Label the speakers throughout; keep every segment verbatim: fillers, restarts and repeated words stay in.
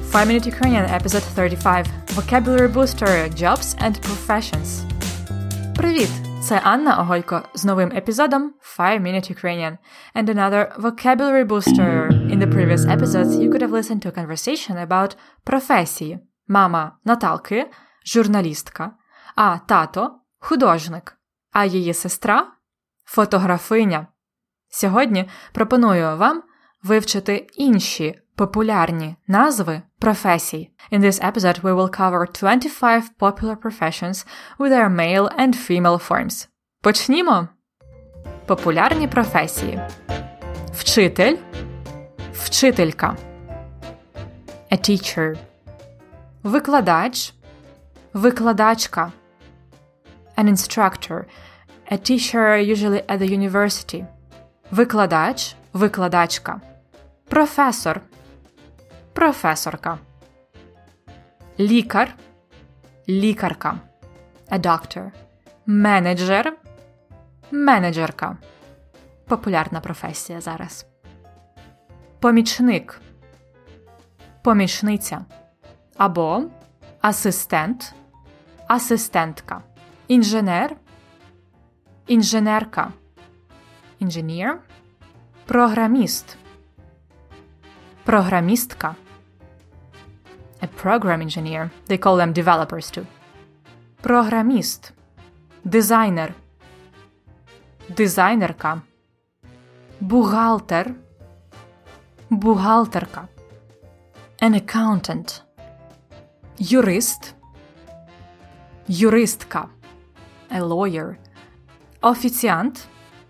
Speaker 1: five minute Ukrainian episode thirty-five. Vocabulary booster, jobs and professions. Привіт! Це Анна Оголько з новим епізодом five minute Ukrainian. And another vocabulary booster. In the previous episodes you could have listened to a conversation about професії. Мама Наталки – журналістка, а тато – художник, а її сестра – фотографиня. Сьогодні пропоную вам вивчити інші популярні назви професій. In this episode we will cover twenty-five popular professions with their male and female forms. Почнімо! Популярні професії. Вчитель, вчителька. A teacher. Викладач, викладачка. An instructor. A teacher usually at the university. Викладач, викладачка. Професор, професорка. Лікар, лікарка. A doctor. Менеджер, менеджерка. Популярна професія зараз. Помічник, помічниця. Або асистент, асистентка. Інженер, інженерка. Engineer. Програміст, програмістка. A program engineer. They call them developers too. Програміст. Дизайнер. Дизайнерка. Бухгалтер. Бухгалтерка. An accountant. Юрист. Юристка. A lawyer. Офіціант.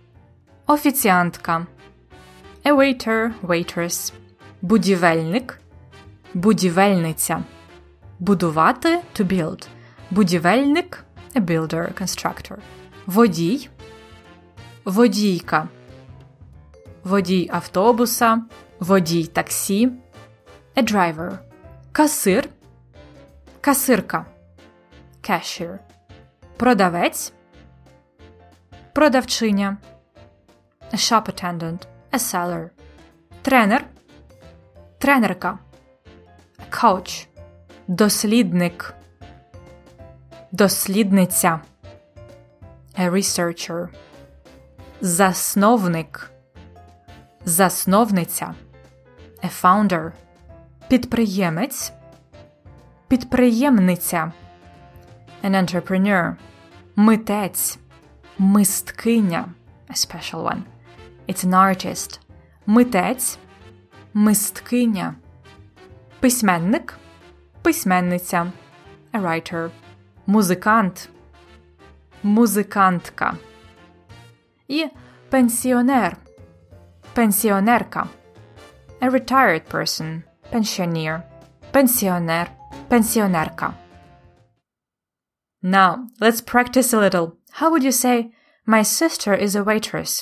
Speaker 1: Офіціантка. A waiter, waitress. Будівельник. Будівельниця. Будувати – to build. Будівельник – a builder, constructor. Водій. Водійка. Водій автобуса. Водій таксі. A driver. Касир. Касирка. Cashier. Продавець. Продавчиня. A shop attendant. A seller. Тренер. Тренерка. A coach. Дослідник. Дослідниця. A researcher. Засновник. Засновниця. A founder. Підприємець. Підприємниця. An entrepreneur. Митець. Мисткиня. A special one. It's an artist. Митець. Мисткиня. Письменник. Письменниця. A writer. Музикант. Музикантка. І пенсіонер. Пенсіонерка. A retired person. Pensioner. Пенсіонер. Пенсіонерка. Now, let's practice a little. How would you say, my sister is a waitress?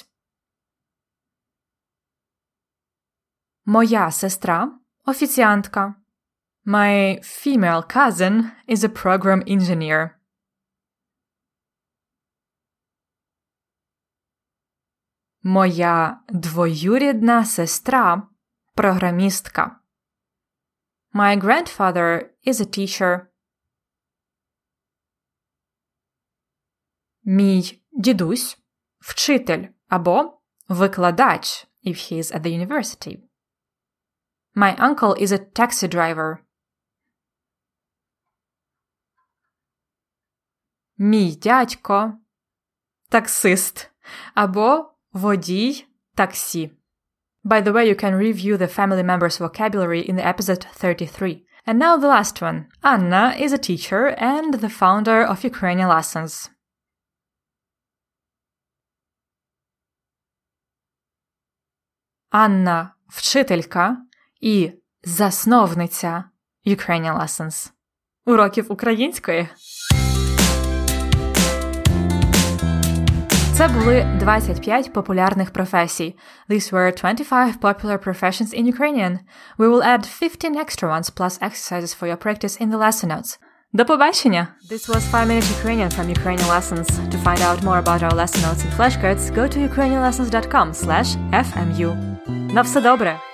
Speaker 1: Моя сестра – офіціантка. My female cousin is a program engineer. Моя двоюрідна сестра – програмістка. My grandfather is a teacher. Мій дідусь – вчитель або викладач, if he is at the university. My uncle is a taxi driver. Мій дядько – таксист або водій таксі. By the way, you can review the family members' vocabulary in the episode thirty-three. And now the last one. Anna is a teacher and the founder of Ukrainian Lessons. Анна – вчителька і засновниця Ukrainian Lessons. Уроків української. Це були двадцять п'ять популярних професій. These were twenty-five popular professions in Ukrainian. We will add fifteen extra ones plus exercises for your practice in the lesson notes. До побачення! This was five minute Ukrainian from Ukrainian Lessons. To find out more about our lesson notes and flashcards, go to ukrainian lessons dot com slash f m u. На все добре!